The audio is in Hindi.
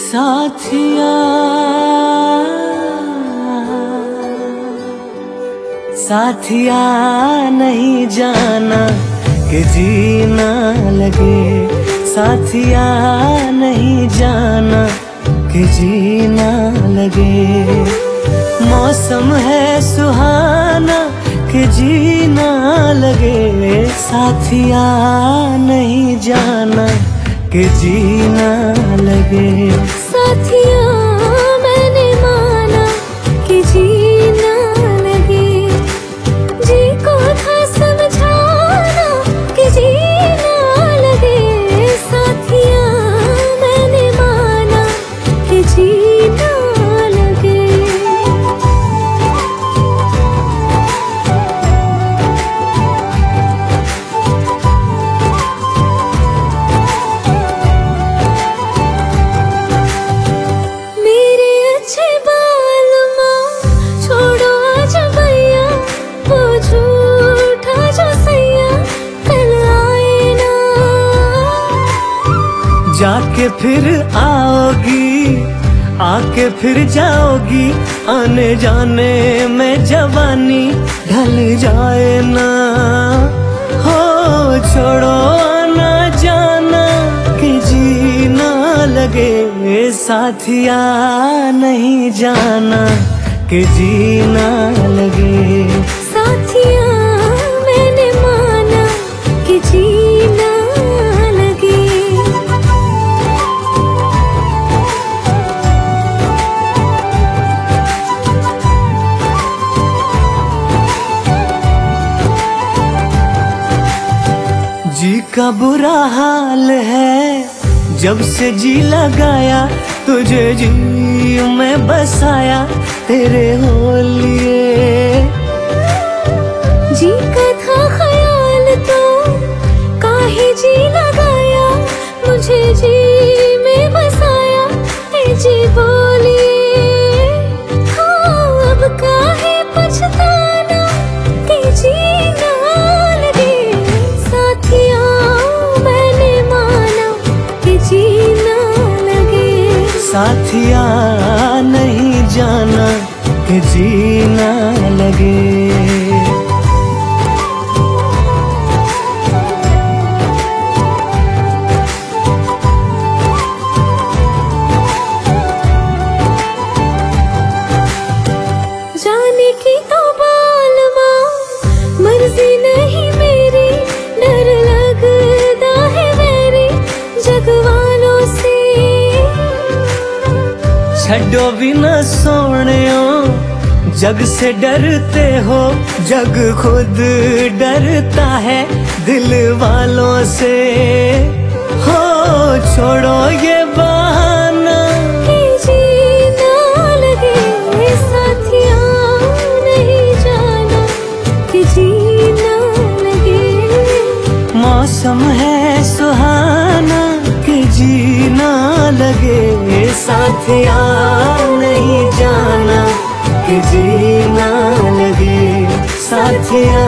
साथिया साथिया नहीं जाना कि जीना लगे, साथिया नहीं जाना कि जीना लगे। मौसम है सुहाना कि जीना लगे, साथिया नहीं जाना कि जीना लगे। साथिया मैंने माना कि जीना लगे, जी को था समझाना कि जीना लगे। साथिया मैंने माना कि जीना लगे। जाके फिर आओगी, आके फिर जाओगी, आने जाने में जवानी ढल जाए ना। हो छोड़ो आना जाना कि जीना लगे, साथिया नहीं जाना कि जीना लगे। साथिया मैंने माना कि जीना लगे। जी का बुरा हाल है जब से जी लगाया, तुझे जी में बसाया तेरे हो लिए। जी का था ख्याल तो काहे जी लगाया, मुझे जी में बसाया ए जी बोलिए। हाँ अब काहे पछताना कि जीना लगे। साथिया मैंने माना कि जीना लगे। साथिया नहीं जाना कि जीना लगे। जाने की तो बालमा मर्जी नहीं मेरी, डर लगता है मेरी जग वालों से। छड्डो भी न सोनियो जग से डरते हो, जग खुद डरता है दिल वालों से। हो छोड़ो ये बहाना कि जीना लगे। साथिया नहीं जाना कि जीना लगे। मौसम है सुहाना कि जीना लगे, साथिया नहीं जाना कि जीना लगे। साथिया